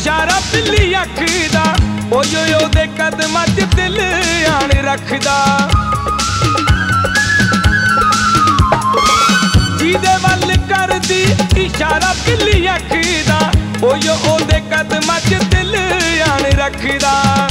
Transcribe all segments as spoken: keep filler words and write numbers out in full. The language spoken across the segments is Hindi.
इशारा बिल्ली अख दा ओयो ओदे कदमां च दिल आण रखदा जीदे वल करदी इशारा बिल्ली अख दा ओयो ओदे कदमां च दिल आण रखदा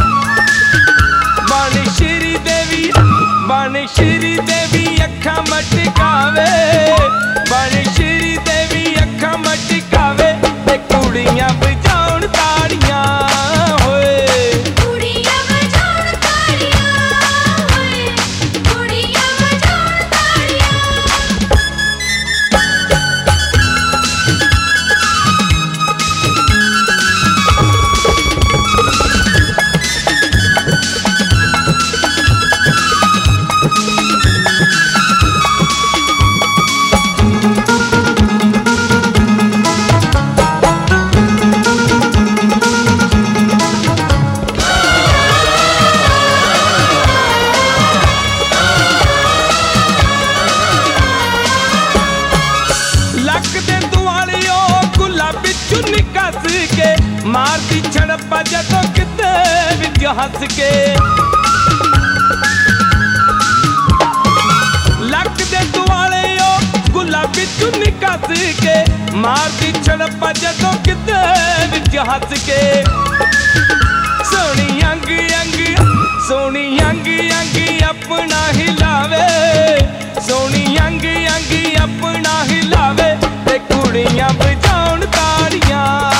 बन श्री देवी बन श्री देवी अखां मटकावे बन श्री देवी अखां मटकावे ते कुड़ियां बजाउण ताड़ियां होए कुड़ियां बजाउण ताड़ियां होए कुड़ियां बजाउण ताड़ियां मारती छड़पा जदों किते विच हंस के लक दे दुआले ओ गुलाबी चुन्नी कस के मारती छड़पा जदों किते विच हंस के सोनी अंग अंग सोनी अंग अंग अपना हिलावे सोनी अंग अंग अपना हिलावे ते कुड़ियां बजाउण ताड़ियां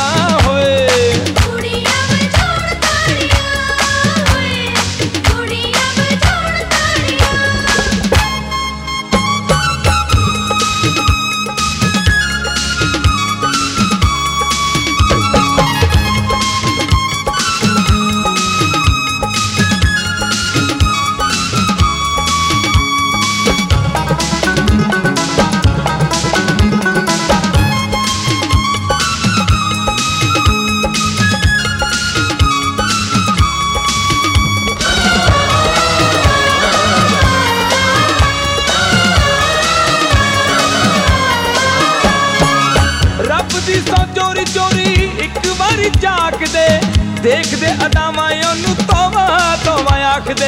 चोरी चोरी एक बारी झाक दे देख दे अदावां ओनू तोवा तोवा आख दे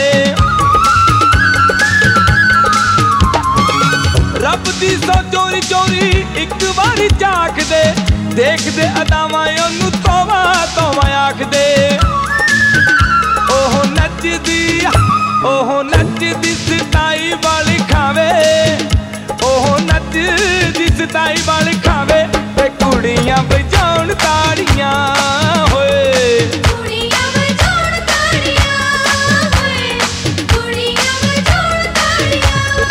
रब दी सो चोरी चोरी एक बारी झाक दे देख दे अदावां ओनू तोवा तोवा आख दे ओह नचदी ओह नचदी सताई वाली खावे ओह नचदी सताई वाली खावे कुड़ियां बजाउण ताड़ियां होए कुड़ियां बजाउण ताड़ियां होए कुड़ियां बजाउण ताड़ियां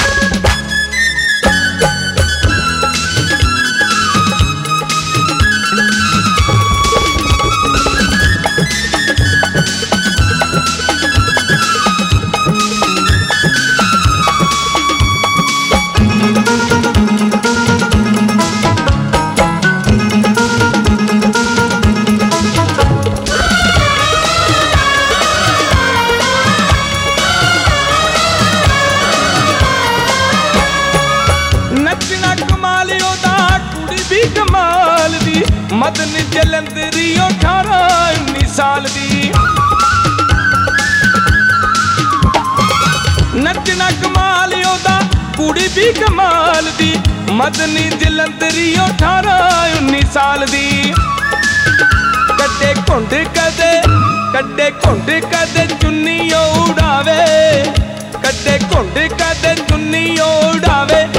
मदन जलंधरी अठारह उन्नीस साल दी नचना कमाल ओदा कुड़ी भी कमाल दी मदनी जलंधरी अठारह उन्नीस साल दी कदे घुंड कदे कदे घुंड कदे चुन्नी उड़ावे कदे घुंड कदे चुन्नी उड़ावे